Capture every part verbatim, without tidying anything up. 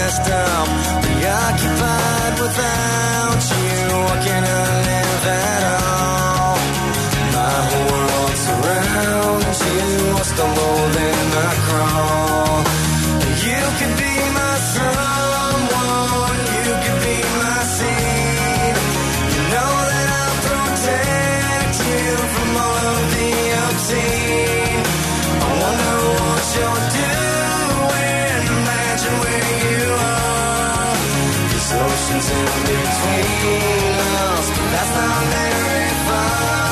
messed up, preoccupied without you. I cannot live at all. My whole world surrounds you. I stumble then I crawl. You could be my someone, you could be my seed. You know that I'll protect you from all of the obscene. I wonder what you're doing, imagine where you are. There's oceans in between us, but that's not very far.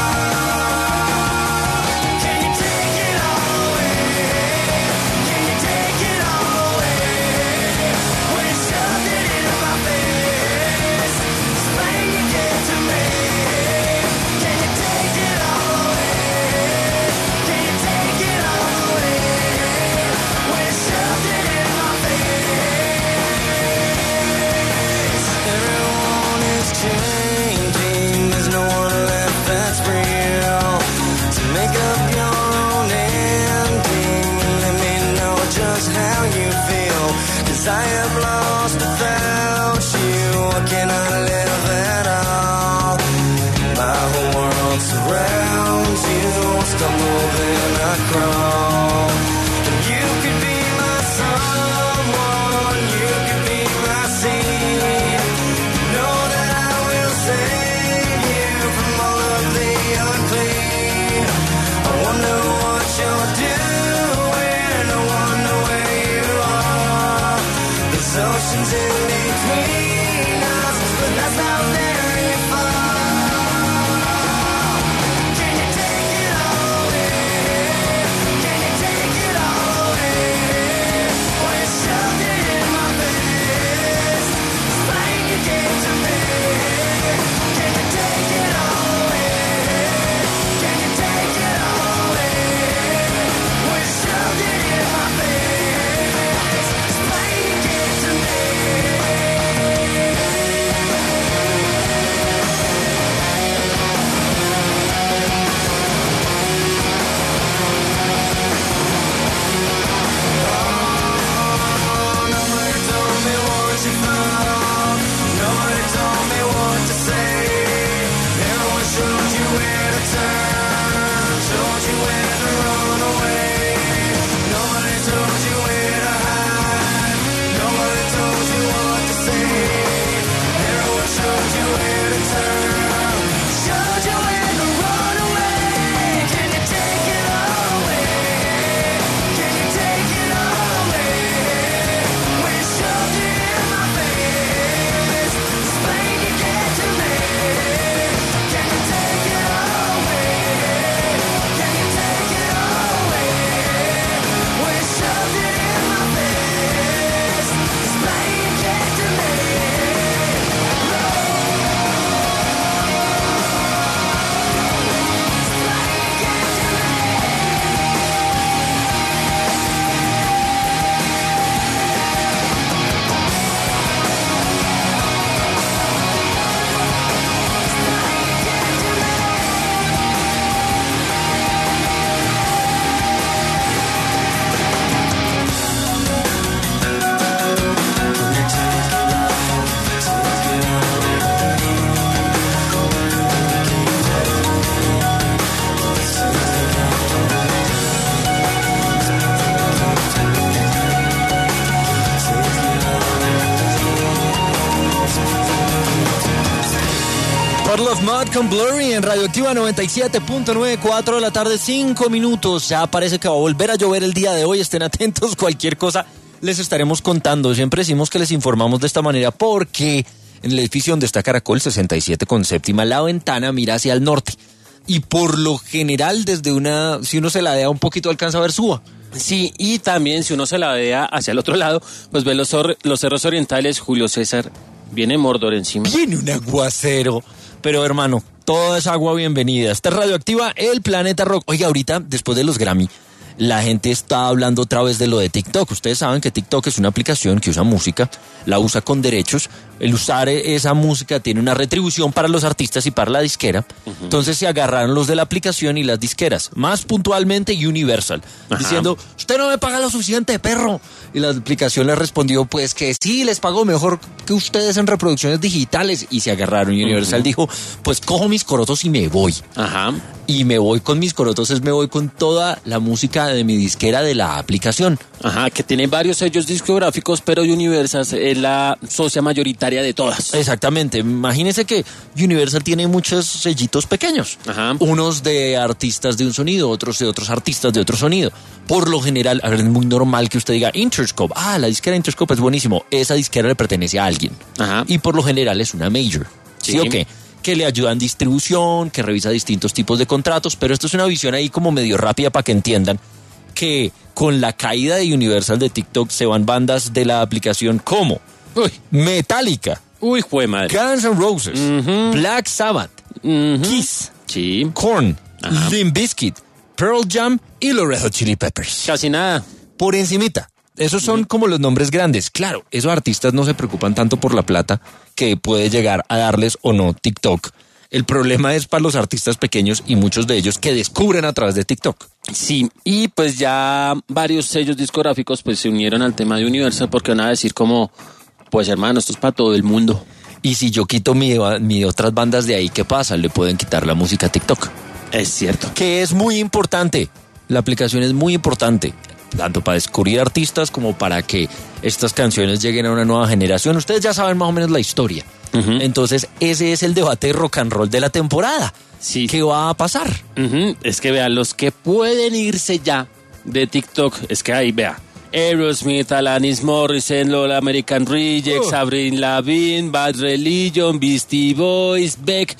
I am lost without you. I cannot live at all. My whole world surrounds you. Stumble then I crawl. You could be my someone, you could be my seed. Know that I will save you from all of the unclean. I wonder what you're doing. I wonder where you are. There's oceans in between us, but that's not very far. Can you take it all away? Can you take it all away? When you shoved it in my face, explain you gave to me. Can you take it all away? Can you take it all away? When you shoved it in my face, explain you gave to me. Nobody told me what you found. Nobody told me what to say. No one showed you where to turn, showed you where to run away. Nobody told you where to hide. Nobody told you what to say. No one showed you where to turn, showed you where to run away. Can you take it all away? Can you take it all away? When you shoved it in my face, explain you get to me. Can you take it all away? Can you take it all away? When you shoved it in my face, explain you get to me. Puddle of Mud con Blurry en Radioactiva noventa y siete punto nueve, cuatro de la tarde, cinco minutos. Ya parece que va a volver a llover el día de hoy. Estén atentos, cualquier cosa les estaremos contando. Siempre decimos que les informamos de esta manera porque en el edificio donde está Caracol sesenta y siete con séptima, la ventana mira hacia el norte. Y por lo general, desde una, si uno se la dea un poquito, alcanza a ver Suba. Sí, y también si uno se la vea hacia el otro lado, pues ve los, los cerros orientales. Julio César, viene Mordor encima. Viene un aguacero. Pero hermano, toda esa agua bienvenida. Esta es Radioactiva, el Planeta Rock. Oiga, ahorita, después de los Grammy, la gente está hablando otra vez de lo de TikTok. Ustedes saben que TikTok es una aplicación que usa música, la usa con derechos. El usar esa música tiene una retribución para los artistas y para la disquera. Uh-huh. Entonces se agarraron los de la aplicación y las disqueras, más puntualmente Universal, uh-huh. diciendo, usted no me paga lo suficiente, perro. Y la aplicación le respondió, pues que sí, les pago mejor que ustedes en reproducciones digitales. Y se agarraron. Universal uh-huh. dijo, pues cojo mis corotos y me voy. Ajá. Y me voy con mis corotos, es me voy con toda la música de mi disquera de la aplicación. Ajá, que tiene varios sellos discográficos, pero Universal es la socia mayoritaria de todas. Exactamente. Imagínense que Universal tiene muchos sellitos pequeños. Ajá. Unos de artistas de un sonido, otros de otros artistas de otro sonido. Por lo general, a ver, es muy normal que usted diga Interscope. Ah, la disquera Interscope es buenísimo. Esa disquera le pertenece a alguien. Ajá. Y por lo general es una major. ¿Sí, ¿Sí o qué? Que le ayuda en distribución, que revisa distintos tipos de contratos, pero esto es una visión ahí como medio rápida para que entiendan que con la caída de Universal de TikTok se van bandas de la aplicación como Uy. Metallica, Uy, jue madre. Guns N' Roses, uh-huh. Black Sabbath, uh-huh. Kiss, sí. Korn, Limp Bizkit, Pearl Jam y los Red Hot Chili Peppers. Casi nada. Por encimita. Esos son como los nombres grandes. Claro, esos artistas no se preocupan tanto por la plata que puede llegar a darles o no TikTok. El problema es para los artistas pequeños y muchos de ellos que descubren a través de TikTok. Sí, y pues ya varios sellos discográficos pues se unieron al tema de Universal porque van a decir como, pues hermano, esto es para todo el mundo. Y si yo quito mi, mi otras bandas de ahí, ¿qué pasa? Le pueden quitar la música a TikTok. Es cierto. Que es muy importante. La aplicación es muy importante. Tanto para descubrir artistas como para que estas canciones lleguen a una nueva generación. Ustedes ya saben más o menos la historia. Uh-huh. Entonces, ese es el debate de rock and roll de la temporada. Sí. ¿Qué va a pasar? Uh-huh. Es que vean, los que pueden irse ya de TikTok, es que ahí, vea, Aerosmith, Alanis Morissette, Lola American Rejects, uh. Avril Lavigne, Bad Religion, Beastie Boys, Beck...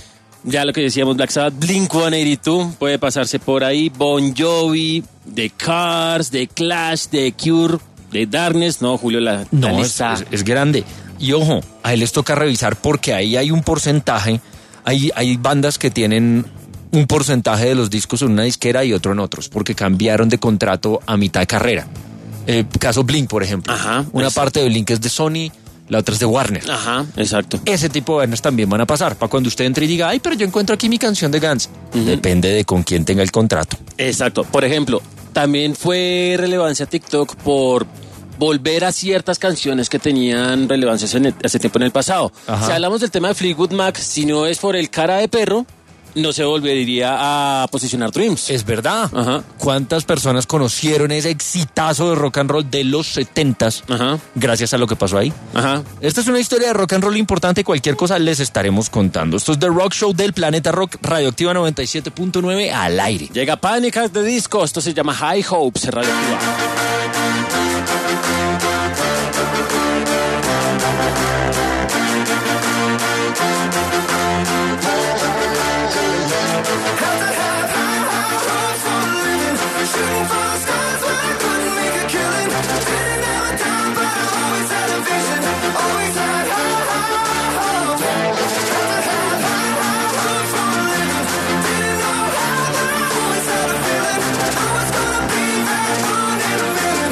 Ya lo que decíamos, Black Sabbath, Blink ciento ochenta y dos, puede pasarse por ahí, Bon Jovi, The Cars, The Clash, The Cure, The Darkness, no, Julio, la, no, la es, es, es grande. Y ojo, a él les toca revisar porque ahí hay un porcentaje, hay, hay bandas que tienen un porcentaje de los discos en una disquera y otro en otros, porque cambiaron de contrato a mitad de carrera. El caso Blink, por ejemplo. Ajá, una exacto. parte de Blink es de Sony, la otra es de Warner. Ajá, exacto. Ese tipo de vainas también van a pasar. Para cuando usted entre y diga, ay, pero yo encuentro aquí mi canción de Guns. Uh-huh. Depende de con quién tenga el contrato. Exacto. Por ejemplo, también fue relevancia TikTok por volver a ciertas canciones que tenían relevancia hace, hace tiempo en el pasado. Ajá. Si hablamos del tema de Fleetwood Mac, si no es por el cara de perro, no se volvería a posicionar Dreams. Es verdad. Ajá. ¿Cuántas personas conocieron ese exitazo de rock and roll de los setentas Ajá. gracias a lo que pasó ahí? Ajá. Esta es una historia de rock and roll importante. Cualquier cosa les estaremos contando. Esto es The Rock Show del Planeta Rock, Radioactiva noventa y siete punto nueve al aire. Llega Panic at the Disco. Esto se llama High Hopes, Radioactiva. Feeling, I was gonna be that one in a million.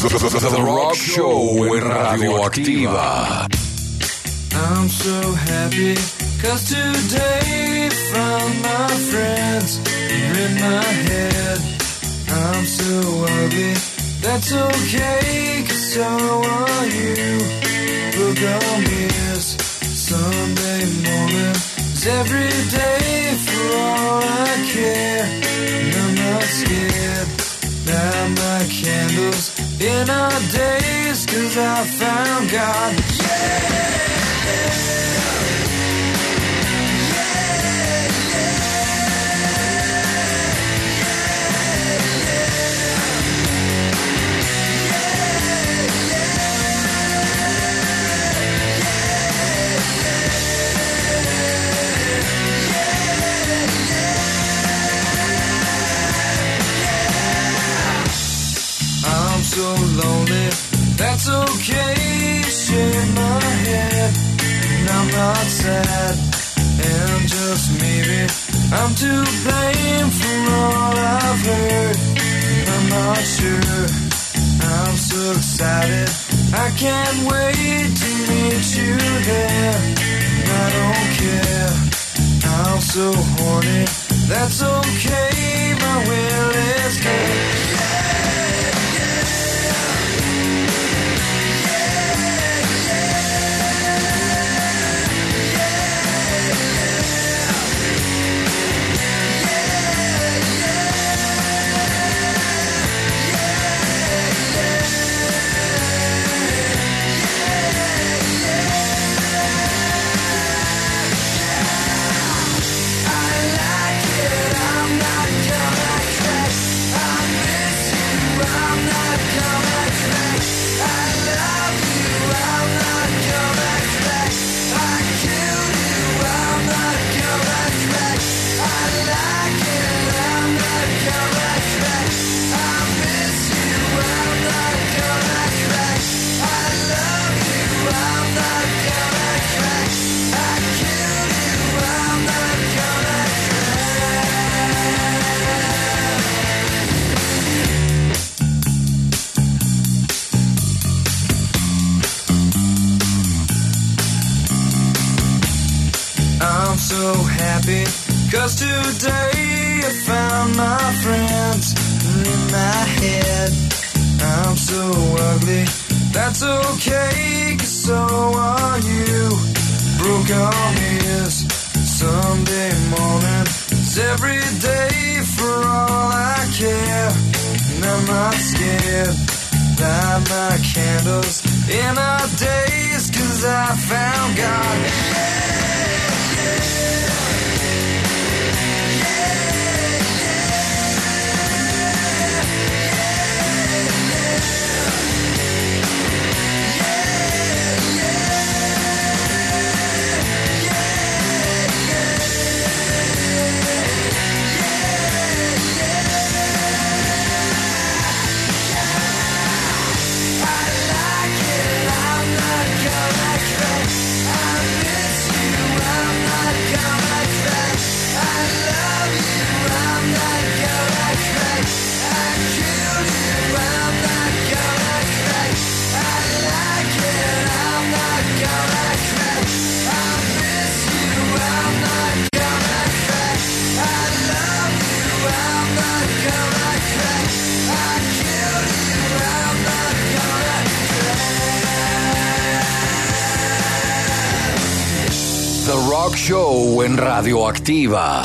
The Rock Show en Radioactiva. I'm so happy, cause today found my friends are in my head. I'm so ugly, that's okay, cause so are you. Look on this Sunday morning is every day for all I care. And I'm not scared, light my candles in our days, cause I found God. Yeah! I'm so lonely, that's okay, shake my head, and I'm not sad, and just maybe I'm to blame for all I've heard, and I'm not sure, I'm so excited, I can't wait to meet you there, and I don't care, I'm so horny, that's okay, my will is good. I'm so happy, cause today I found my friends in my head. I'm so ugly, that's okay, cause so are you. Broke arm is Sunday morning, it's every day for all I care. And I'm not scared, light my candles in our days, cause I found God. Yeah! The Rock Show en Radioactiva.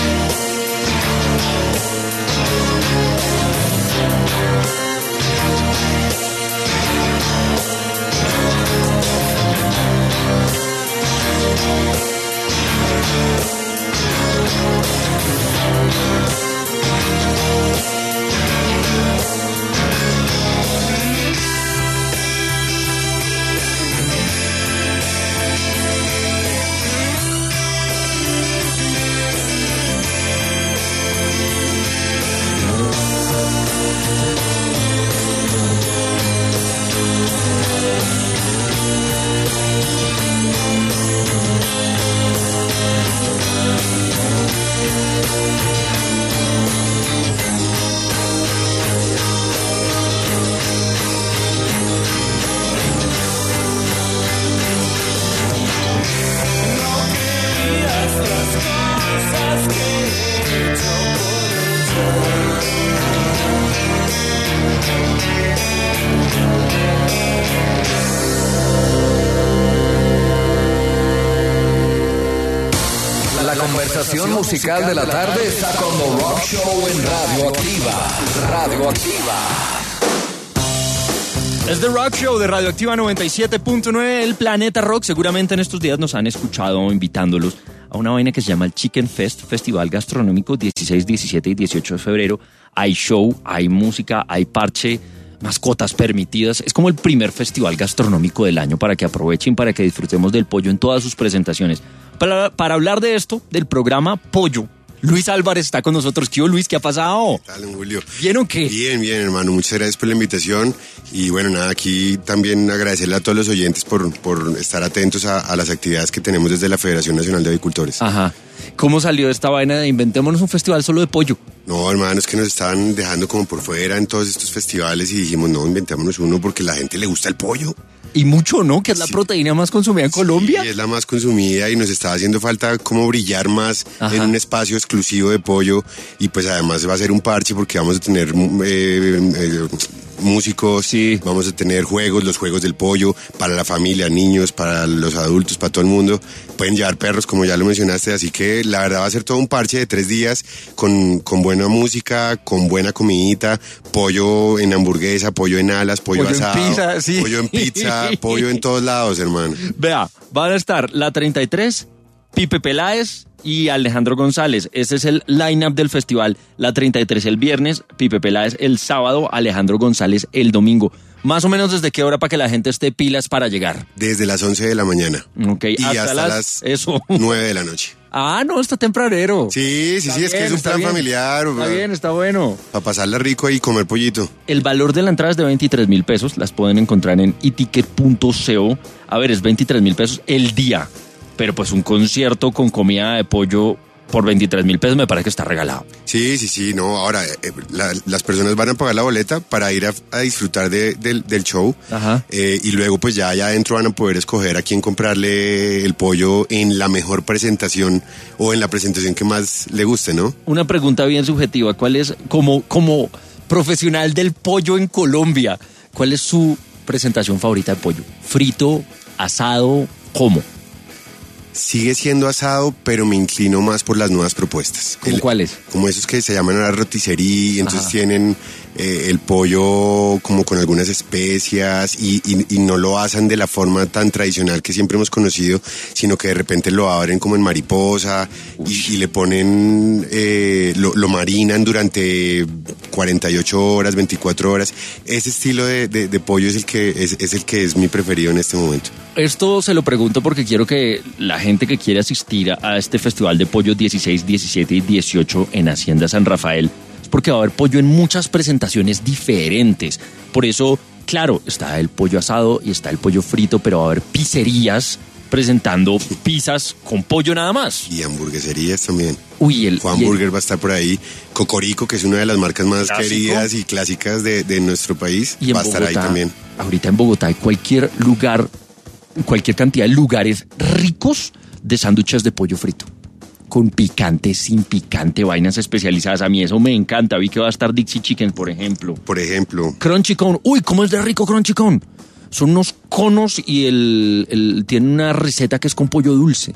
Conversación musical de la tarde está con The Rock Show en Radio Activa. Radio Activa. Es The Rock Show de Radioactiva noventa y siete punto nueve, el Planeta Rock. Seguramente en estos días nos han escuchado invitándolos a una vaina que se llama el Chicken Fest, Festival Gastronómico, dieciséis, diecisiete y dieciocho de febrero. Hay show, hay música, hay parche, mascotas permitidas. Es como el primer festival gastronómico del año para que aprovechen, para que disfrutemos del pollo en todas sus presentaciones. Para, para hablar de esto, del programa Pollo, Luis Álvarez está con nosotros. ¿Qué hubo, Luis? ¿Qué ha pasado? ¿Qué tal, Julio? ¿Bien o qué? Bien, bien, hermano. Muchas gracias por la invitación. Y bueno, nada, aquí también agradecerle a todos los oyentes por, por estar atentos a, a las actividades que tenemos desde la Federación Nacional de Avicultores. Ajá. ¿Cómo salió esta vaina de inventémonos un festival solo de pollo? No, hermano, es que nos estaban dejando como por fuera en todos estos festivales y dijimos, no, inventémonos uno porque a la gente le gusta el pollo. Y mucho, ¿no? Que es la sí. proteína más consumida en Colombia. Sí, es la más consumida y nos estaba haciendo falta como brillar más Ajá. en un espacio exclusivo de pollo. Y pues además va a ser un parche porque vamos a tener eh, eh, músicos, sí. vamos a tener juegos, los juegos del pollo para la familia, niños, para los adultos, para todo el mundo. Pueden llevar perros, como ya lo mencionaste, así que la verdad va a ser todo un parche de tres días con, con buena música, con buena comidita, pollo en hamburguesa, pollo en alas, pollo, pollo asado, en pizza, sí. pollo en pizza, pollo en todos lados, hermano. Vea, van a estar la treinta y tres, Pipe Peláez y Alejandro González. Ese es el line-up del festival. La treinta y tres el viernes, Pipe Peláez el sábado, Alejandro González el domingo. Más o menos desde qué hora para que la gente esté pilas para llegar. Desde las once de la mañana. Ok, y hasta, hasta las, las eso. nueve de la noche. Ah, no, está tempranero. Sí, sí, está sí, bien, es que es un plan bien, familiar. Está bien, está bueno. Para pasarla rico y comer pollito. El valor de la entrada es de veintitrés mil pesos. Las pueden encontrar en iticket punto co. A ver, es veintitrés mil pesos el día. Pero pues un concierto con comida de pollo por veintitrés mil pesos me parece que está regalado. Sí, sí, sí, no, ahora eh, la, las personas van a pagar la boleta para ir a, a disfrutar de, de, del show. Ajá. Eh, y luego pues ya allá adentro van a poder escoger a quién comprarle el pollo en la mejor presentación o en la presentación que más le guste, ¿no? Una pregunta bien subjetiva, ¿cuál es, como, como profesional del pollo en Colombia, cuál es su presentación favorita de pollo? ¿Frito, asado, cómo? Sigue siendo asado, pero me inclino más por las nuevas propuestas. ¿Cómo el, cuáles? Como esos que se llaman ahora rotisserie, y entonces Ajá. tienen eh, el pollo como con algunas especias y, y, y no lo asan de la forma tan tradicional que siempre hemos conocido, sino que de repente lo abren como en mariposa y, y le ponen, eh, lo, lo marinan durante cuarenta y ocho horas, veinticuatro horas. Ese estilo de, de, de pollo es el que es, es el que es mi preferido en este momento. Esto se lo pregunto porque quiero que la gente que quiere asistir a este festival de pollo dieciséis, diecisiete y dieciocho en Hacienda San Rafael, es porque va a haber pollo en muchas presentaciones diferentes. Por eso, claro, está el pollo asado y está el pollo frito, pero va a haber pizzerías presentando pizzas con pollo nada más. Y hamburgueserías también. Uy, el Juan y el, Burger va a estar por ahí. Cocorico, que es una de las marcas más ¿clásico? queridas y clásicas de, de nuestro país, y va a estar Bogotá, ahí también. Ahorita en Bogotá hay cualquier lugar, cualquier cantidad de lugares ricos de sándwiches de pollo frito. Con picante, sin picante, vainas especializadas. A mí eso me encanta. Vi que va a estar Dixie Chicken, por ejemplo. Por ejemplo. Crunchy Cone. Uy, ¿cómo es de rico Crunchy Cone? Son unos conos y el, el tiene una receta que es con pollo dulce.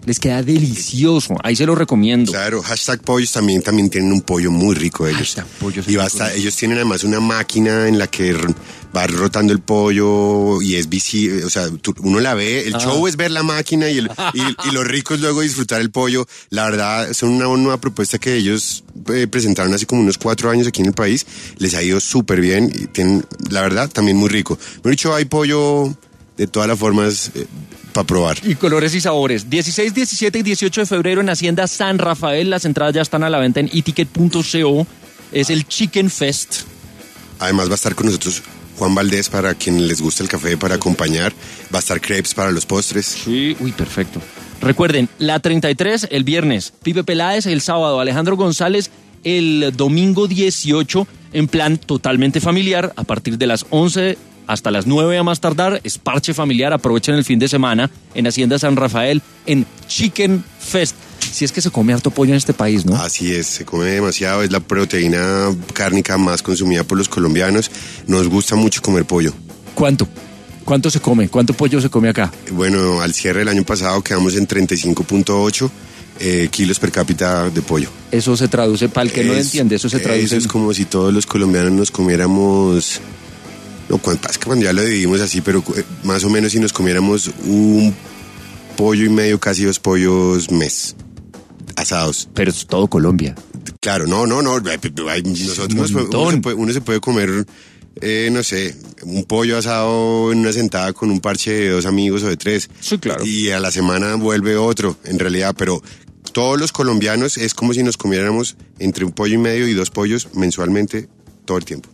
Les queda delicioso. Ahí se lo recomiendo. Claro, hashtag pollos también, también tienen un pollo muy rico ellos. Hashtag pollos y basta, ellos tienen además una máquina en la que r- va rotando el pollo y es visible, o sea, tú- uno la ve, el Ah. show es ver la máquina y, el, y, y lo rico es luego disfrutar el pollo. La verdad, son una nueva propuesta que ellos eh, presentaron hace como unos cuatro años aquí en el país. Les ha ido súper bien y tienen, la verdad, también muy rico. Me he dicho, hay pollo de todas las formas eh, para probar. Y colores y sabores. dieciséis, diecisiete y dieciocho de febrero en Hacienda San Rafael. Las entradas ya están a la venta en e ticket punto co. Es el Chicken Fest. Además va a estar con nosotros Juan Valdés para quienes les gusta el café para acompañar. Va a estar crepes para los postres. Sí. Uy, perfecto. Recuerden, la treinta y tres el viernes, Pipe Peláez el sábado, Alejandro González el domingo dieciocho, en plan totalmente familiar, a partir de las once hasta las nueve a más tardar, es parche familiar, aprovechen el fin de semana en Hacienda San Rafael, en Chicken Fest. Si es que se come harto pollo en este país, ¿no? Así es, se come demasiado, es la proteína cárnica más consumida por los colombianos. Nos gusta mucho comer pollo. ¿Cuánto? ¿Cuánto se come? ¿Cuánto pollo se come acá? Bueno, al cierre del año pasado quedamos en treinta y cinco punto ocho eh, kilos per cápita de pollo. Eso se traduce, para el que no lo Es- entiende, eso se traduce. Eso es en- como si todos los colombianos nos comiéramos... No, cuando, es que cuando ya lo dividimos así, pero eh, más o menos si nos comiéramos un pollo y medio, casi dos pollos mes, asados. Pero es todo Colombia. Claro, no, no, no. hay- Nosotros un nos puede- uno, montón. se puede, uno se puede comer, eh, no sé, un pollo asado en una sentada con un parche de dos amigos o de tres. Sí, claro. Y a la semana vuelve otro, en realidad, pero todos los colombianos es como si nos comiéramos entre un pollo y medio y dos pollos mensualmente todo el tiempo.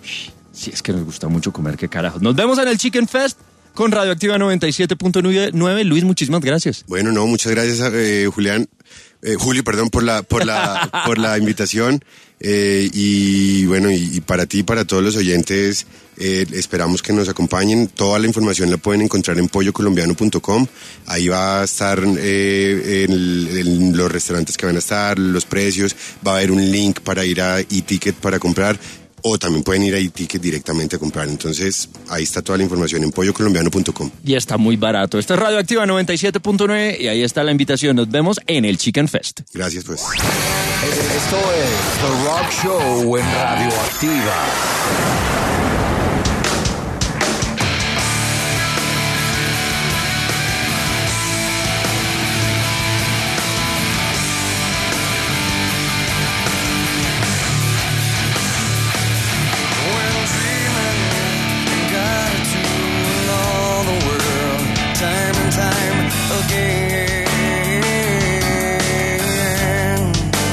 Sí, es que nos gusta mucho comer, qué carajo. Nos vemos en el Chicken Fest con Radioactiva noventa y siete punto nueve. Luis, muchísimas gracias. Bueno, no, muchas gracias, eh, Julián. Eh, Julio, perdón, por la, por la, por la invitación. Eh, y bueno, y, y para ti y para todos los oyentes, eh, esperamos que nos acompañen. Toda la información la pueden encontrar en pollo colombiano punto com. Ahí va a estar eh, el- el- los restaurantes que van a estar, los precios. Va a haber un link para ir a e-ticket para comprar. O también pueden ir a e-ticket directamente a comprar. Entonces, ahí está toda la información en pollo colombiano punto com. Y está muy barato. Esta es Radioactiva noventa y siete punto nueve y ahí está la invitación. Nos vemos en el Chicken Fest. Gracias, pues. Esto es The Rock Show en Radioactiva. When dreaming, got to know the world time and time again.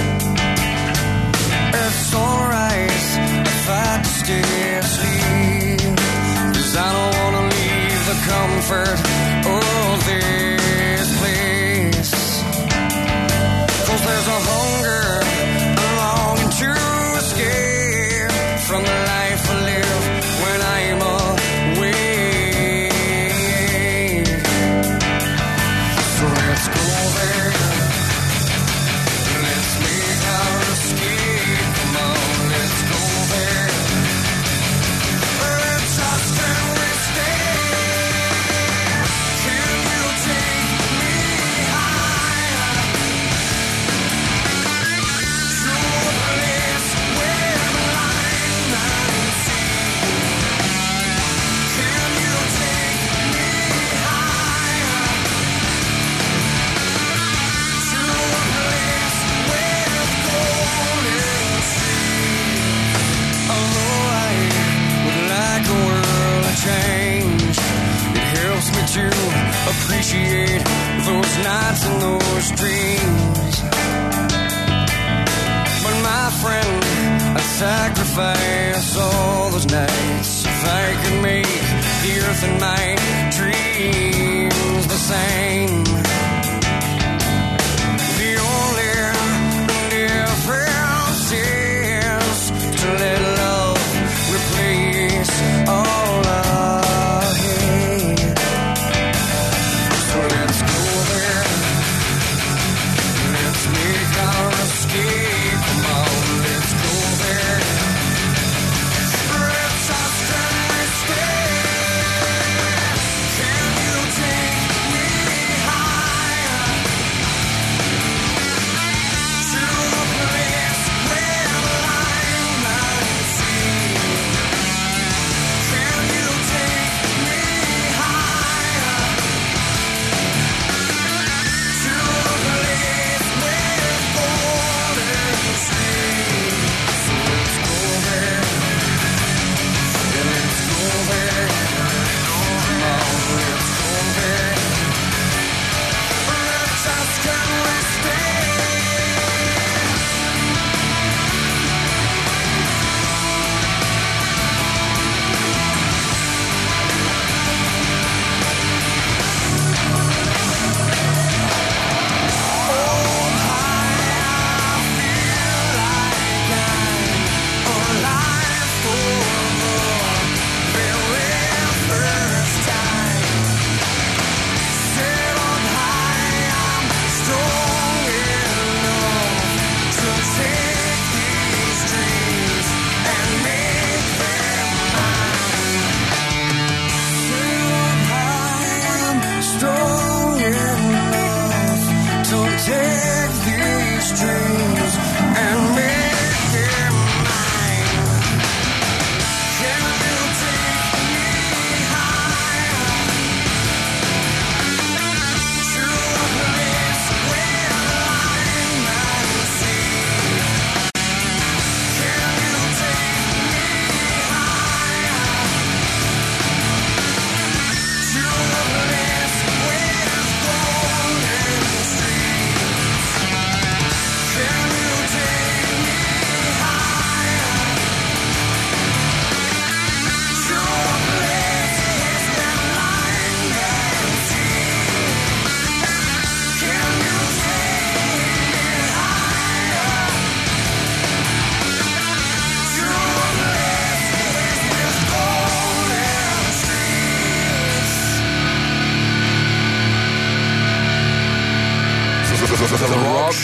It's alright if I stay asleep, 'cause I don't wanna leave the comfort of this place. 'Cause there's a hunger, a longing to escape from the life I live when I'm away. So let's go there. Let's make our escape. Come on, let's go there. Let's trust and we stay. Can you take me higher? To a place where the line and sea. Can you take me higher? To a place where golden streams. Although I would like a world to change, it helps me to appreciate those nights and those dreams. But my friend, I'd sacrifice all those nights if I could make the earth and my dreams the same. The only difference is to let love replace all our hate. So let's go there. Let's make our escape. Come on, let's go there. Let's trust and we stay. Can you take me higher?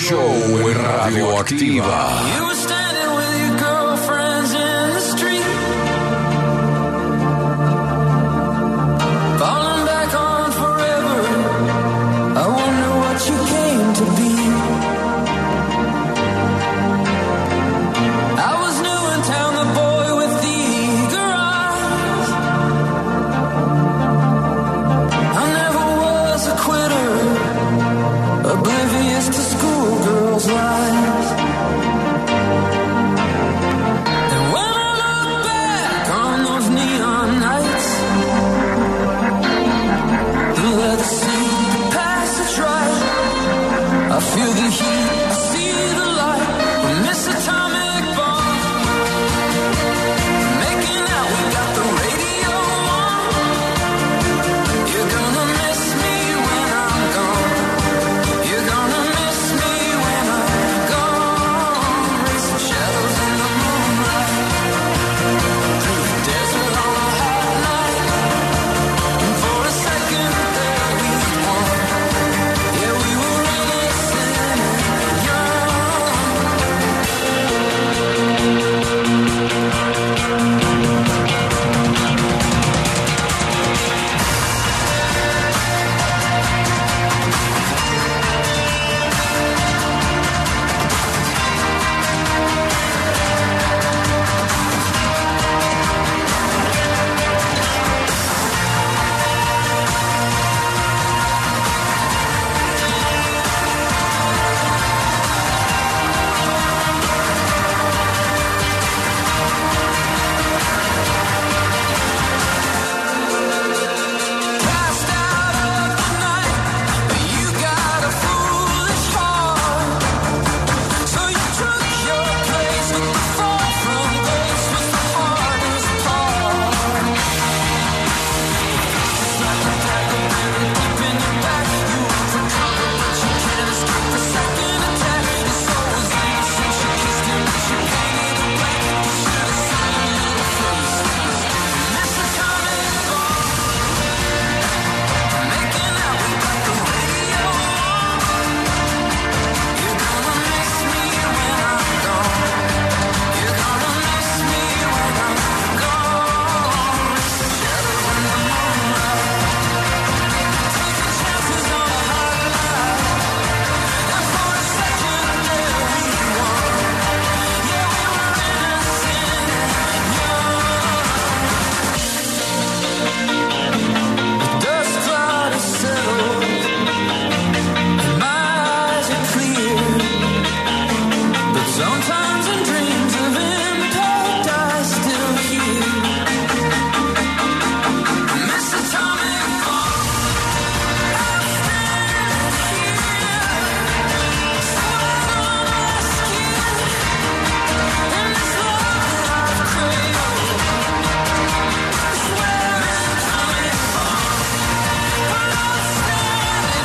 Show en Radioactiva. You were standing with your girlfriends in the street, falling back on forever. I wonder what you came to be. I was new in town, the boy with the eager eyes. I never was a quitter, oblivious to schoolgirls' lies. And when I look back on those neon nights, the leather seat, the passage right, I feel the heat, I see the light. We miss atomic bomb, making out we got the radio on. You're gonna miss me when I'm gone. You're gonna miss me when I'm gone. Racing shadows in the moonlight, through the desert on a hot night. And for a second there we won. Yeah, we were innocent and young. Passed out of the night, you got a foolish heart. So you took your place with the fall from grace, was the hardest part. It's like a dagger buried deep in your back. You want to cover, but you can't escape the second attack. Your soul was innocent, you kissed him, but you painted the black. You should have seen your face. Miss atomic bomb, making out we got the radio on. You're gonna miss me when I'm gone. You're gonna miss me when I'm gone. Shadows in the moonlight, taking chances on a hot night. And for a second there we won. Yeah, we were innocent and young. The dust cloud has settled, and my eyes are clear. But sometimes in dreams of impact I still hear. Miss atomic bomb, I'm standing here, sweat on my skin, and this love that I've craved. Swear Miss atomic bomb, but I'm standing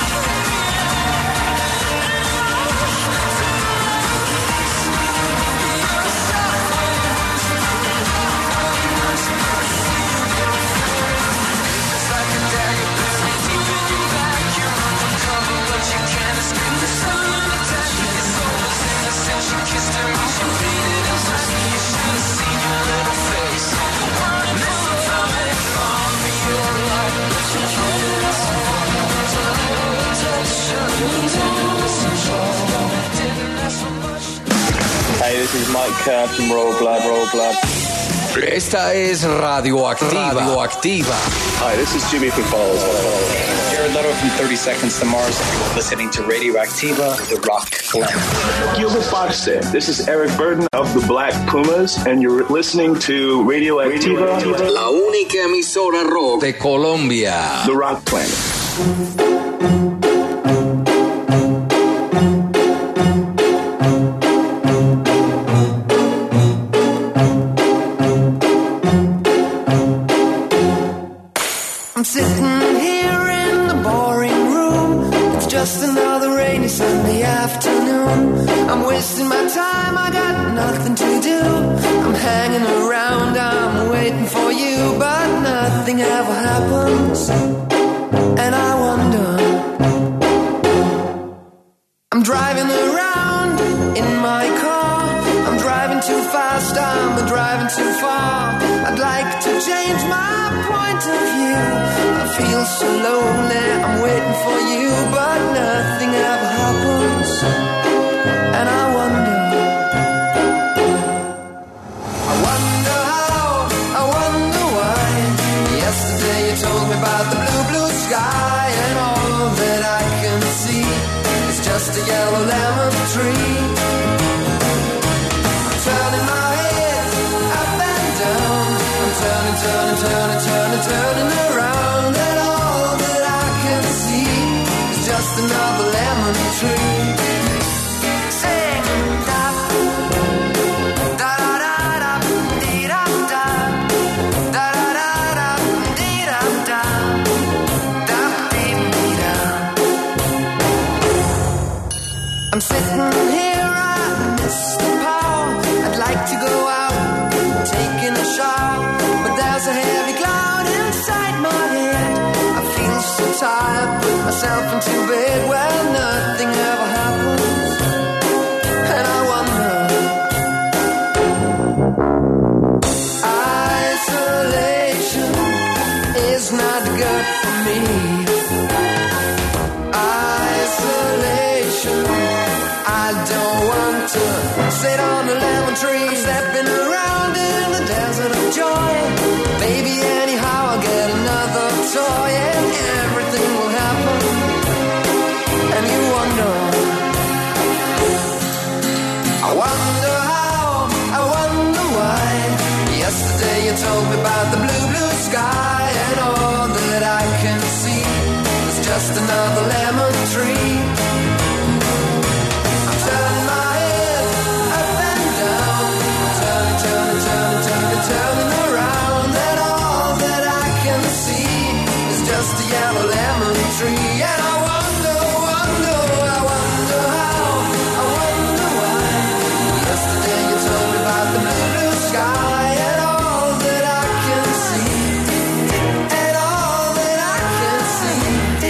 It's like a dagger buried deep in your back. You're undercover, but you can't escape the silent attack. Your soul was innocent, you kissed him, but you painted his black. You should have seen your little face. Miss atomic bomb for your life, but you can't escape. There's a little touch of your innocence. Didn't ask for much. Hey, this is Mike Kerr from Royal Blood, Royal Blood. Esta es Radioactiva. Radioactiva. Hi, this is Jimmy from Falls. Jared Leto from thirty Seconds to Mars. Listening to Radioactiva, The Rock Blend. Gilbert Bachstein. This is Eric Burden of the Black Pumas, and you're listening to Radioactiva, La única emisora rock de Colombia. The Rock Planet. I'm sitting here in the boring room. It's just another rainy Sunday afternoon. I'm wasting my time, I got nothing to do. I'm hanging around, I'm waiting for you, but nothing ever happens. And I wonder, I'm driving around last time we're driving too far. I'd like to change my point of view. I feel so lonely, I'm waiting for you, but nothing ever happens. And I wonder, I wonder how, I wonder why. Yesterday you told me about the blue, blue sky, and all that I can see is just a yellow lemon tree. I'm turning my head up and down. I'm turning, turning, turning, turning, turning around, and all that I can see is just another lemon tree. Sing, da, da, da, da, da, dee, da, da, da, da, da, da, dee, da, da, da, dee, dee, da. I'm sitting here, I miss the power. I'd like to go out, taking a shower, but there's a heavy cloud inside my head. I feel so tired, put myself into bed where nothing ever happens, and I wonder. Isolation is not good for me. Isolation, I don't want to sit on a lemon tree, stepping around in the desert of joy. Maybe anyhow I'll get another toy, and everything will happen, and you wonder. I wonder how, I wonder why. Yesterday you told me about the blue, blue sky, and all that I can see is just another lemon tree. I'm turning my head up and down, turning, turning, turning, turning, turning around, and all that I can see is just a yellow lemon tree. And I wonder, wonder, I wonder how, I wonder why. Yesterday you told me about the blue, blue sky, and all that I can see, and all that I can see,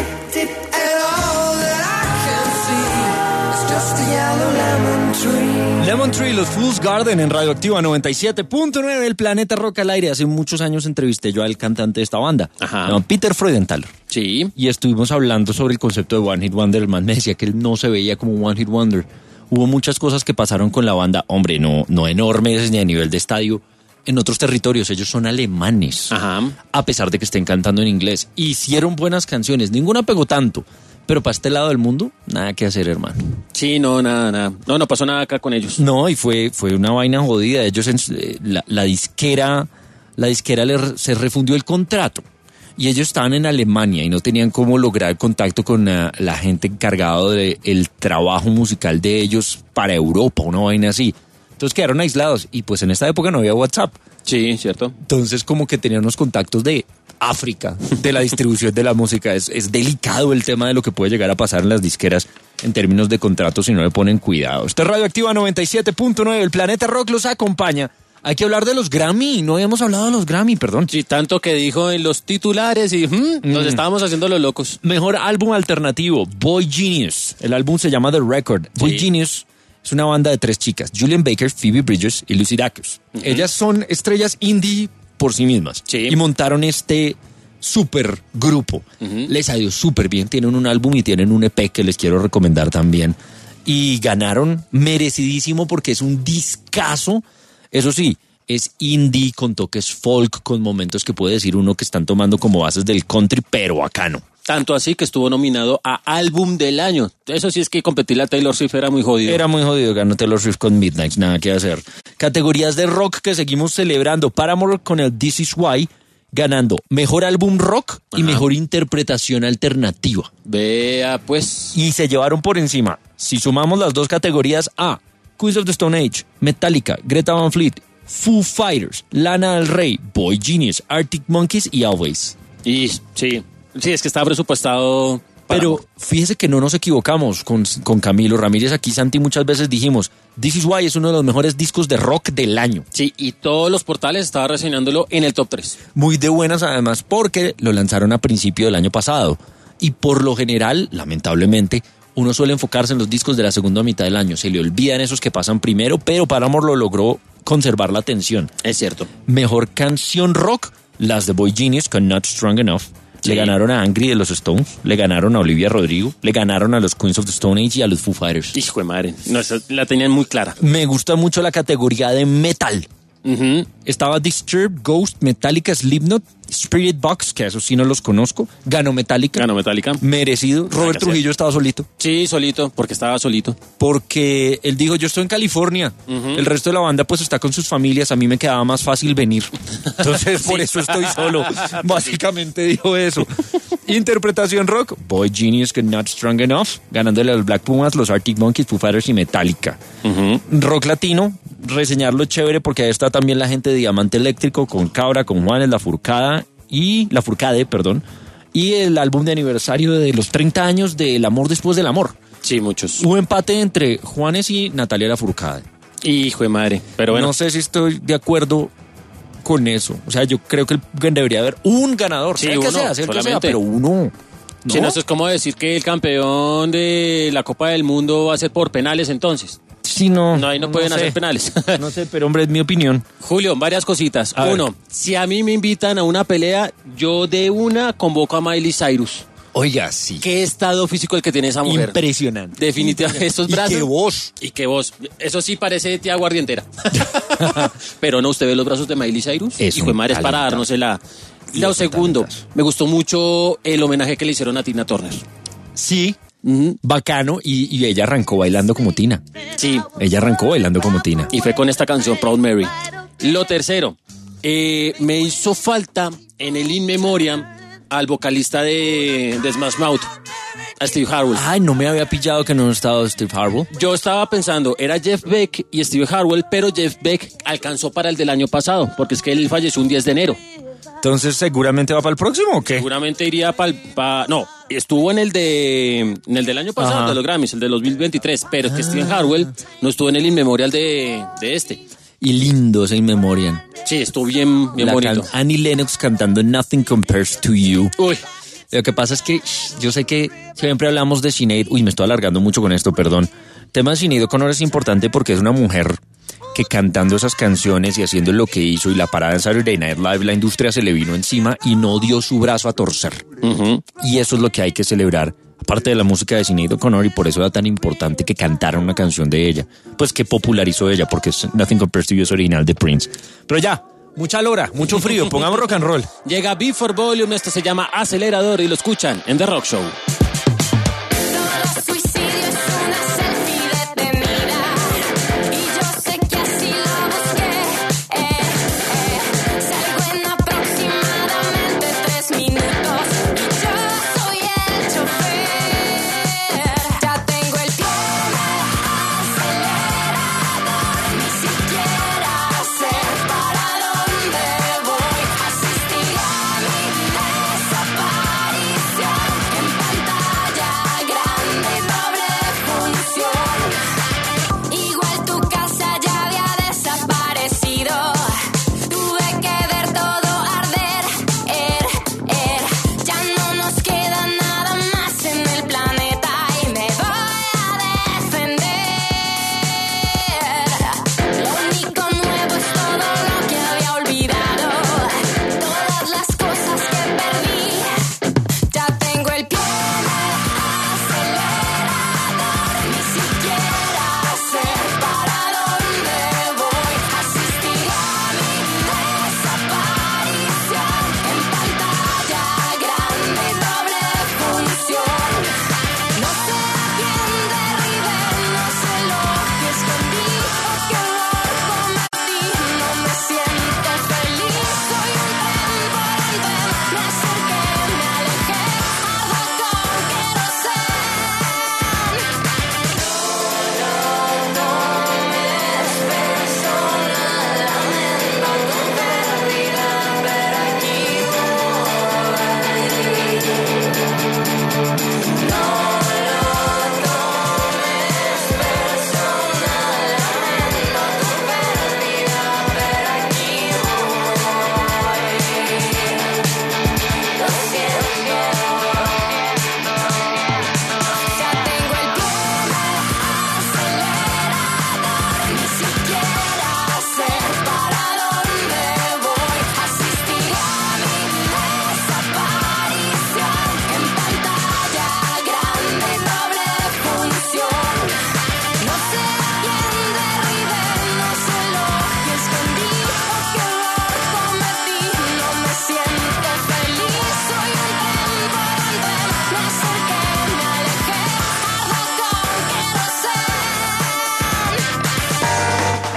and all that I can see is just a yellow lemon tree. Lemon Tree, los Fool's Garden en Radioactiva noventa y siete punto nueve, el Planeta Rock al aire. Hace muchos años entrevisté yo al cantante de esta banda, Ajá. se llama Peter Freudenthal. Sí. Y estuvimos hablando sobre el concepto de One Hit Wonder. El man me decía que él no se veía como un One Hit Wonder. Hubo muchas cosas que pasaron con la banda, hombre, no, no enormes ni a nivel de estadio, en otros territorios. Ellos son alemanes, Ajá. a pesar de que estén cantando en inglés. Hicieron buenas canciones, ninguna pegó tanto, pero para este lado del mundo, nada que hacer, hermano. Sí, no, nada, nada. No, no pasó nada acá con ellos. No, y fue, fue una vaina jodida. Ellos, en, eh, la, la disquera, la disquera le, se refundió el contrato. Y ellos estaban en Alemania y no tenían cómo lograr contacto con uh, la gente encargada del trabajo musical de ellos para Europa, una vaina así. Entonces quedaron aislados y pues en esta época no había WhatsApp. Sí, cierto. Entonces como que tenían unos contactos de África, de la distribución de la música. Es, es delicado el tema de lo que puede llegar a pasar en las disqueras en términos de contratos si no le ponen cuidado. Esto es Radioactiva noventa y siete punto nueve, el Planeta Rock los acompaña. Hay que hablar de los Grammy, no habíamos hablado de los Grammy, perdón. Sí, tanto que dijo en los titulares y hmm, nos Mm. estábamos haciendo los locos. Mejor álbum alternativo, Boy Genius. El álbum se llama The Record. Boy Sí. Genius es una banda de tres chicas, Julian Baker, Phoebe Bridgers y Lucy Dacus. Uh-huh. Ellas son estrellas indie por sí mismas. Sí. Y montaron este super grupo. Uh-huh. Les ha ido súper bien. Tienen un álbum y tienen un E P que les quiero recomendar también. Y ganaron merecidísimo porque es un discazo. Eso sí, es indie con toques folk, con momentos que puede decir uno que están tomando como bases del country, pero bacano. Tanto así que estuvo nominado a Álbum del Año. Eso sí es que competir a Taylor Swift era muy jodido. Era muy jodido, ganó Taylor Swift con Midnight, nada que hacer. Categorías de rock que seguimos celebrando. Paramore con el This Is Why, ganando Mejor Álbum Rock y Ajá. Mejor Interpretación Alternativa. Vea, pues. Y se llevaron por encima, si sumamos las dos categorías, a Queens of the Stone Age, Metallica, Greta Van Fleet, Foo Fighters, Lana Del Rey, Boy Genius, Arctic Monkeys y Always. Y sí, sí, es que estaba presupuestado. para- Pero fíjese que no nos equivocamos con, con Camilo Ramírez. Aquí, Santi, muchas veces dijimos, This Is Why es uno de los mejores discos de rock del año. Sí, y todos los portales estaban reseñándolo en el top tres. Muy de buenas además porque lo lanzaron a principio del año pasado. Y por lo general, lamentablemente, uno suele enfocarse en los discos de la segunda mitad del año. Se le olvidan esos que pasan primero, pero Paramore lo logró conservar la atención. Es cierto. Mejor canción rock, las de Boy Genius con Not Strong Enough. Sí. Le ganaron a Angry de los Stones, le ganaron a Olivia Rodrigo, le ganaron a los Queens of the Stone Age y a los Foo Fighters. Hijo de madre. No, esa la tenían muy clara. Me gusta mucho la categoría de metal. Uh-huh. Estaba Disturbed, Ghost, Metallica, Slipknot, Spirit Box, que eso sí no los conozco. Ganó Metallica. Ganó Metallica. Merecido. Robert Trujillo estaba solito. Sí, solito, porque estaba solito. Porque él dijo, yo estoy en California. Uh-huh. El resto de la banda pues está con sus familias. A mí me quedaba más fácil venir. Entonces por eso estoy solo. Básicamente dijo eso. Interpretación rock, Boy Genius con Not Strong Enough, ganándole a los Black Pumas, los Arctic Monkeys, Foo Fighters y Metallica. Uh-huh. Rock latino, reseñarlo chévere porque ahí está también la gente de Diamante Eléctrico, con Cabra, con Juanes, La Furcada y La Furcade, perdón, y el álbum de aniversario de los treinta años de El Amor Después del Amor. Sí, muchos. Hubo empate entre Juanes y Natalia Lafourcade. Hijo de madre, pero bueno. No sé si estoy de acuerdo con eso. O sea, yo creo que debería haber un ganador. Sí, sea uno, que sea, sea que solamente. sea, pero uno. ¿No? Sí, no, eso es como decir que el campeón de la Copa del Mundo va a ser por penales entonces. Sí, no. No, ahí no, no pueden sé. hacer penales. No sé, pero hombre, es mi opinión. Julio, varias cositas. A Uno, ver. si a mí me invitan a una pelea, yo de una convoco a Miley Cyrus. Oiga, sí. ¿Qué estado físico el que tiene esa mujer? Impresionante. Definitivamente, estos Y brazos. qué voz. Y qué voz. Eso sí parece tía aguardientera. Pero no, usted ve los brazos de Miley Cyrus. Es Hijo de un madre, es para talentazo. dárnosela. Y Lo es un segundo, talentazo. me gustó mucho el homenaje que le hicieron a Tina Turner. Sí, Ujú. bacano. Y, y ella arrancó bailando como Tina. Sí, Ella arrancó bailando como Tina. y fue con esta canción, Proud Mary. Lo tercero, eh, me hizo falta en el In Memoriam al vocalista de, de Smash Mouth, a Steve Harwell. Ay, no me había pillado que no estaba Steve Harwell. Yo estaba pensando, era Jeff Beck y Steve Harwell, pero Jeff Beck alcanzó para el del año pasado, porque es que él falleció un diez de enero. Entonces, ¿seguramente va para el próximo o qué? Seguramente iría para pa, no, estuvo en el de en el del año pasado, Ajá. de los Grammys, el de dos mil veintitrés, pero es que Steve Harwell no estuvo en el In Memorial de, de este. Y lindo ese In Memoriam. Sí, estuvo bien, bien La bonito. can- Annie Lennox cantando Nothing Compares to You. Uy, Lo que pasa es que yo sé que siempre hablamos de Sinead. Uy, me estoy alargando mucho con esto, perdón. El tema de Sinead O'Connor es importante porque es una mujer que cantando esas canciones y haciendo lo que hizo y la parada en Saturday Night Live, la industria se le vino encima y no dio su brazo a torcer. uh-huh. Y eso es lo que hay que celebrar, aparte de la música de Sinead O'Connor, y por eso era tan importante que cantara una canción de ella. Pues que popularizó ella, porque es Nothing Compares to You es original de Prince. Pero ya, mucha lora, mucho frío, pongamos rock and roll. Llega B for Volume, esto se llama Acelerador y lo escuchan en The Rock Show. Todo suicidio es una selfie detenida y yo sé que así lo busqué. Eh, eh. Salgo en aproximadamente tres minutos y yo soy el chofer. Ya tengo el pie en el acelerador, ni siquiera sé para dónde voy. Asistiré a mi desaparición en pantalla.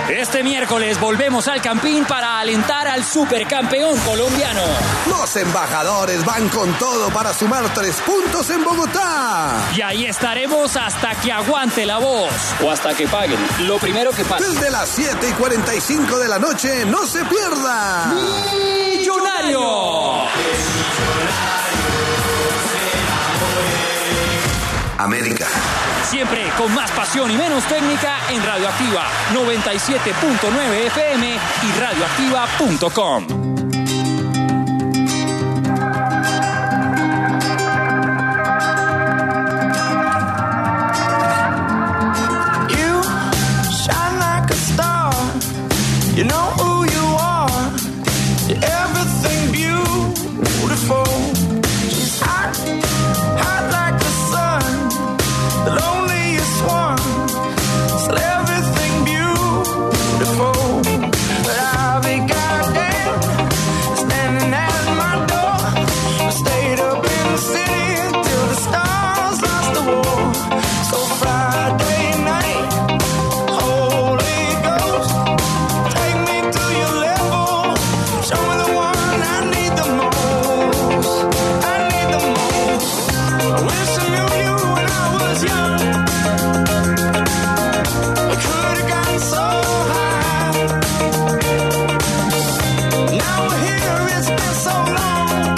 Este miércoles volvemos al Campín para alentar al supercampeón colombiano. Los embajadores van con todo para sumar tres puntos en Bogotá. Y ahí estaremos hasta que aguante la voz. O hasta que paguen. Lo primero que pase. Desde las siete y cuarenta y cinco de la noche, no se pierda. ¡Millonario! América. Siempre con más pasión y menos técnica en Radioactiva noventa y siete punto nueve F M y radioactiva punto com. You shine like a star. You know who you are. You're everything beautiful. Just hot, hot like the sun. The loneliest one, still everything beautiful. But I'll be goddamn, standing at my door. I stayed up in the city till the stars lost the war. So Friday night, Holy Ghost, take me to your level. Show me the one I need the most. I need the most. I wish I knew you when I was young. I could have gotten so high. Now we're here, it's been so long.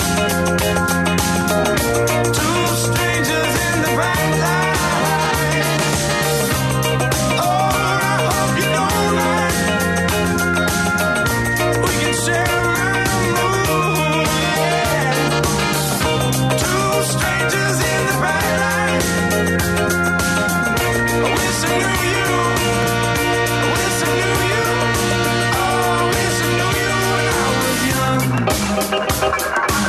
Two strangers in the bright light. Oh, I hope you don't mind. We can share my mood, yeah. Two strangers in the bright light. I wish I knew you. I wish I knew you. Oh, I wish I knew you when I was young.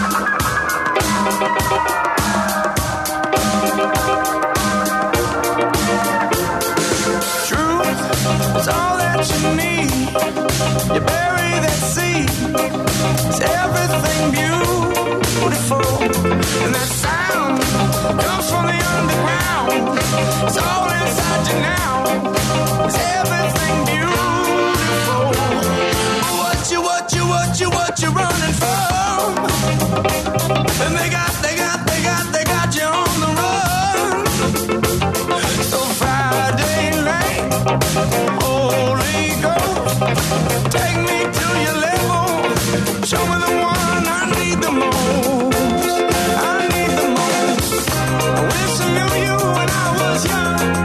Truth is all that you need. You bury that seed. It's everything beautiful. And that sound comes from the underground. It's all inside you now. It's everything beautiful. What you, what you, what you, what you running from? And they got, they got, they got, they got you on the run. So Friday night, Holy Ghost, take me to your level. Show me the one I need the most. I need the most. I wish I knew you when I was young.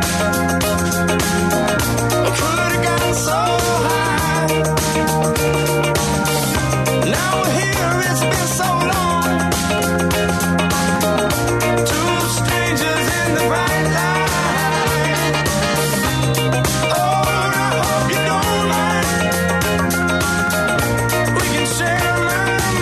I could have gotten so high. Now we're here, it's been so long. Two strangers in the bright light. Oh, I hope you don't mind. We can share my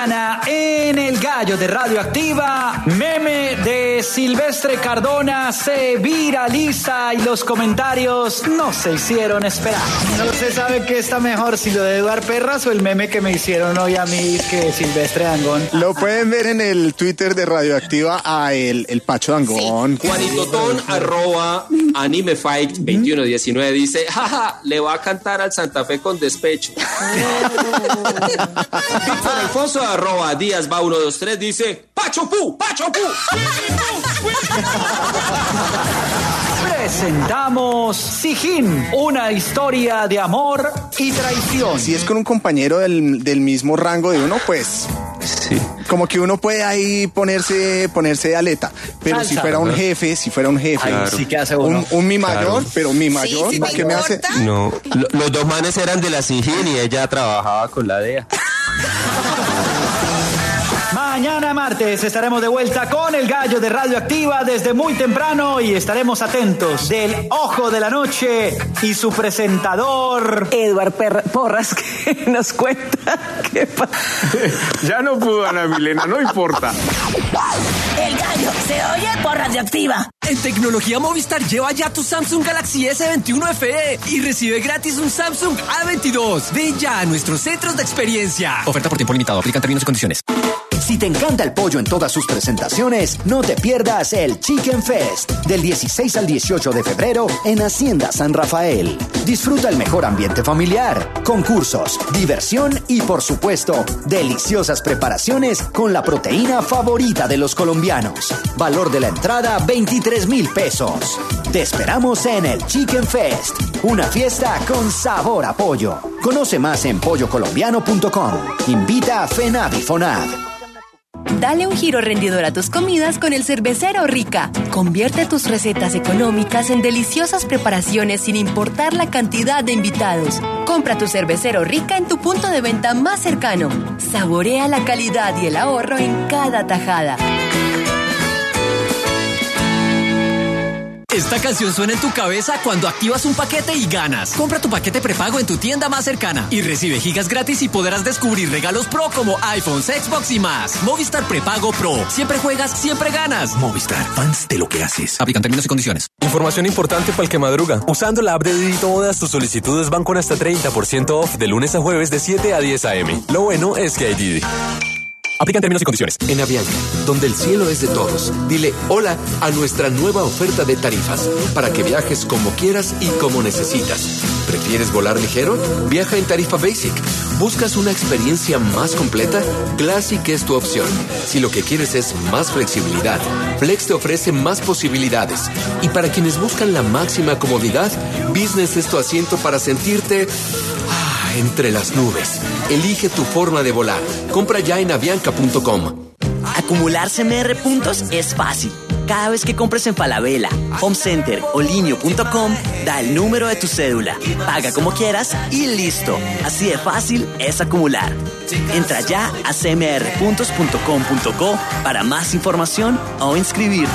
mañana en El Gallo de Radioactiva, meme de Silvestre Cardona se viraliza y los comentarios no se hicieron esperar. No se sabe qué está mejor, si lo de Eduard Perras o el meme que me hicieron hoy a mí, que Silvestre Dangond. Lo pueden ver en el Twitter de Radioactiva a el, el Pacho Dangond. Sí. Juanito Ton, arroba AnimeFight veintiuno diecinueve dice, jaja, le va a cantar al Santa Fe con despecho. Víctor Alfonso, arroba Díaz va uno dos tres dice, Pacho Pu, Pacho Pu. Presentamos Sijín, una historia de amor y traición. Si es con un compañero del, del mismo rango de uno, pues sí, como que uno puede ahí ponerse ponerse de aleta. Pero Salsa, si fuera un jefe, si fuera un jefe, claro. Sí que hace uno. un, un mi mayor, claro. pero mi mayor, sí, sí ¿qué me hace? No, L- los dos manes eran de la Sijín y ella trabajaba con la D E A. Mañana martes estaremos de vuelta con El Gallo de Radioactiva desde muy temprano y estaremos atentos del Ojo de la Noche y su presentador Eduard Per- Porras, que nos cuenta qué pasa. Ya no pudo, Ana Milena, no importa. El Gallo se oye por Radioactiva. En Tecnología Movistar lleva ya tu Samsung Galaxy S veintiuno F E y recibe gratis un Samsung A veintidós. Ven ya a nuestros centros de experiencia. Oferta por tiempo limitado. Aplican términos y condiciones. Si te encanta el pollo en todas sus presentaciones, no te pierdas el Chicken Fest del dieciséis al dieciocho de febrero en Hacienda San Rafael. Disfruta el mejor ambiente familiar, concursos, diversión y, por supuesto, deliciosas preparaciones con la proteína favorita de los colombianos. Valor de la entrada veintitrés mil pesos. Te esperamos en el Chicken Fest, una fiesta con sabor a pollo. Conoce más en pollo colombiano punto com. Invita a FENAV y FONAV. Dale un giro rendidor a tus comidas con el Cervecero Rica. Convierte tus recetas económicas en deliciosas preparaciones sin importar la cantidad de invitados. Compra tu Cervecero Rica en tu punto de venta más cercano. Saborea la calidad y el ahorro en cada tajada. Esta canción suena en tu cabeza cuando activas un paquete y ganas. Compra tu paquete prepago en tu tienda más cercana y recibe gigas gratis y podrás descubrir regalos pro como iPhones, Xbox y más. Movistar Prepago Pro. Siempre juegas, siempre ganas. Movistar, fans de lo que haces. Aplican términos y condiciones. Información importante para el que madruga. Usando la app de Didito Modas, tus solicitudes van con hasta treinta por ciento off de lunes a jueves de siete a diez a eme. Lo bueno es que hay Didi. Aplican términos y condiciones. En Avianca, donde el cielo es de todos, dile hola a nuestra nueva oferta de tarifas para que viajes como quieras y como necesitas. ¿Prefieres volar ligero? Viaja en tarifa Basic. ¿Buscas una experiencia más completa? Classic es tu opción. Si lo que quieres es más flexibilidad, Flex te ofrece más posibilidades. Y para quienes buscan la máxima comodidad, Business es tu asiento para sentirte ah, entre las nubes. Elige tu forma de volar. Compra ya en avianca punto com. Acumular C M R puntos es fácil. Cada vez que compres en Falabella, Home Center o linio punto com, da el número de tu cédula, paga como quieras y listo. Así de fácil es acumular. Entra ya a c m r puntos punto com punto co para más información o inscribirte.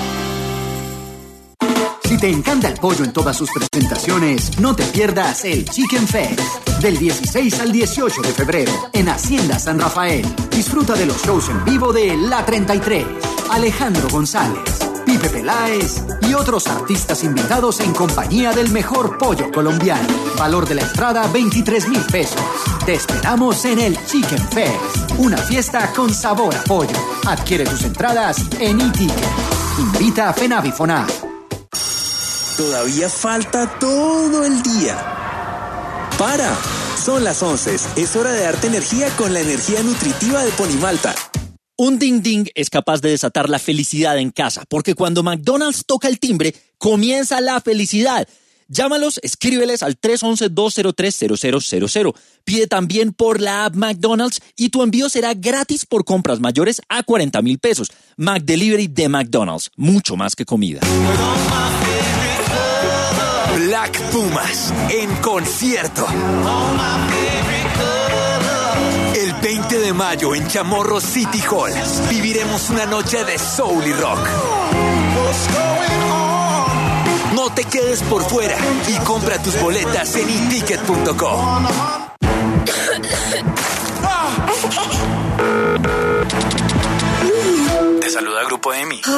Si te encanta el pollo en todas sus presentaciones, no te pierdas el Chicken Fest del dieciséis al dieciocho de febrero en Hacienda San Rafael. Disfruta de los shows en vivo de La treinta y tres, Alejandro González, Pipe Peláez y otros artistas invitados en compañía del mejor pollo colombiano. Valor de la entrada veintitrés mil pesos. Te esperamos en el Chicken Fest, una fiesta con sabor a pollo. Adquiere tus entradas en eTicket. Invita a FENAV y FONAV. Todavía falta todo el día. ¡Para! Son las once. Es hora de darte energía con la energía nutritiva de Ponimalta. Un ding ding es capaz de desatar la felicidad en casa, porque cuando McDonald's toca el timbre, comienza la felicidad. Llámalos, escríbeles al tres uno uno, dos cero tres, cero cero cero cero. Pide también por la app McDonald's y tu envío será gratis por compras mayores a cuarenta mil pesos. McDelivery de McDonald's, mucho más que comida. Black Pumas en concierto. El veinte de mayo en Chamorro City Hall viviremos una noche de soul y rock. No te quedes por fuera y compra tus boletas en e ticket punto com. Te saluda Grupo E M I.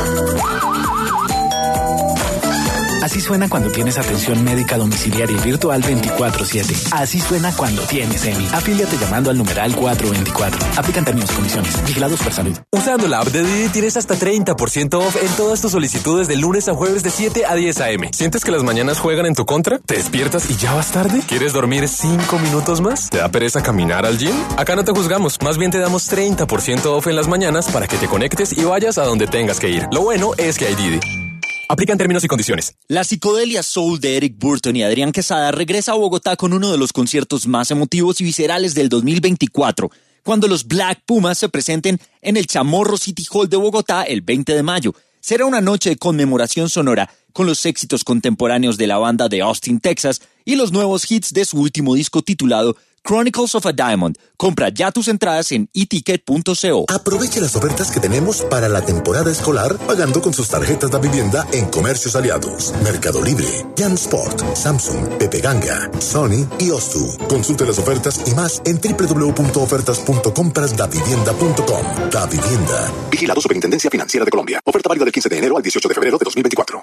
Así suena cuando tienes atención médica domiciliaria y virtual veinticuatro siete. Así suena cuando tienes E M I. Afíliate llamando al numeral cuatro veinticuatro. Aplican términos y condiciones. Vigilados por salud. Usando la app de Didi tienes hasta treinta por ciento off en todas tus solicitudes de lunes a jueves de siete a diez a eme. ¿Sientes que las mañanas juegan en tu contra? ¿Te despiertas y ya vas tarde? ¿Quieres dormir cinco minutos más? ¿Te da pereza caminar al gym? Acá no te juzgamos. Más bien te damos treinta por ciento off en las mañanas para que te conectes y vayas a donde tengas que ir. Lo bueno es que hay Didi. Aplican términos y condiciones. La psicodelia soul de Eric Burton y Adrián Quesada regresa a Bogotá con uno de los conciertos más emotivos y viscerales del dos mil veinticuatro, cuando los Black Pumas se presenten en el Chamorro City Hall de Bogotá el veinte de mayo. Será una noche de conmemoración sonora con los éxitos contemporáneos de la banda de Austin, Texas, y los nuevos hits de su último disco titulado Chronicles of a Diamond. Compra ya tus entradas en e ticket punto co. Aproveche las ofertas que tenemos para la temporada escolar pagando con sus tarjetas de vivienda en comercios aliados. Mercado Libre, Jansport, Samsung, Pepe Ganga, Sony y Ostu. Consulte las ofertas y más en doble u doble u doble u punto ofertas punto compras da vivienda punto com. Da Vivienda. Vigilado Superintendencia Financiera de Colombia. Oferta válida del quince de enero al dieciocho de febrero de dos mil veinticuatro.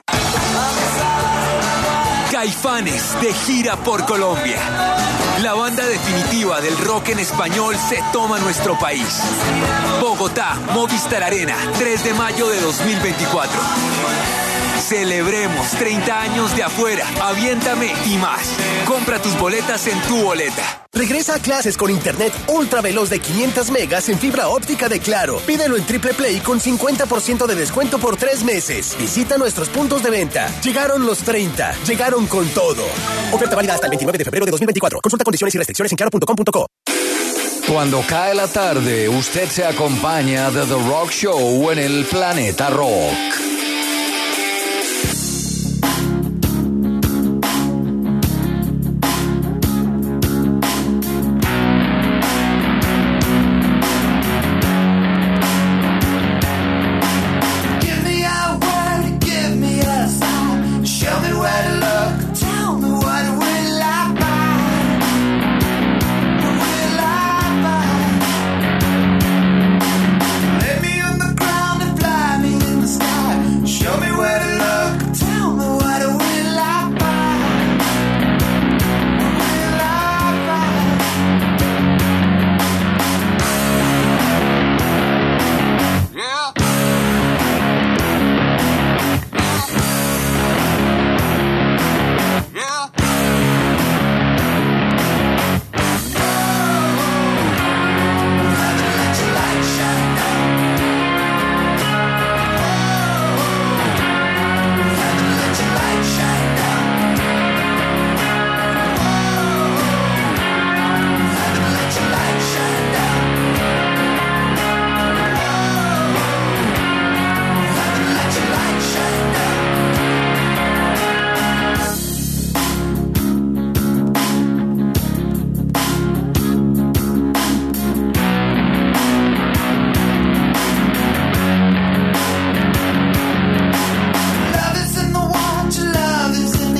Caifanes de gira por Colombia. La banda definitiva del rock en español se toma nuestro país. Bogotá, Movistar Arena, tres de mayo de dos mil veinticuatro. Celebremos treinta años de Afuera, Aviéntame y más. Compra tus boletas en tu boleta. Regresa a clases con internet ultra veloz de quinientos megas en fibra óptica de Claro. Pídelo en Triple Play con cincuenta por ciento de descuento por tres meses. Visita nuestros puntos de venta. Llegaron los treinta. Llegaron con todo. Oferta válida hasta el veintinueve de febrero de dos mil veinticuatro. Consulta condiciones y restricciones en claro punto com punto co. Cuando cae la tarde, usted se acompaña de The Rock Show en el Planeta Rock.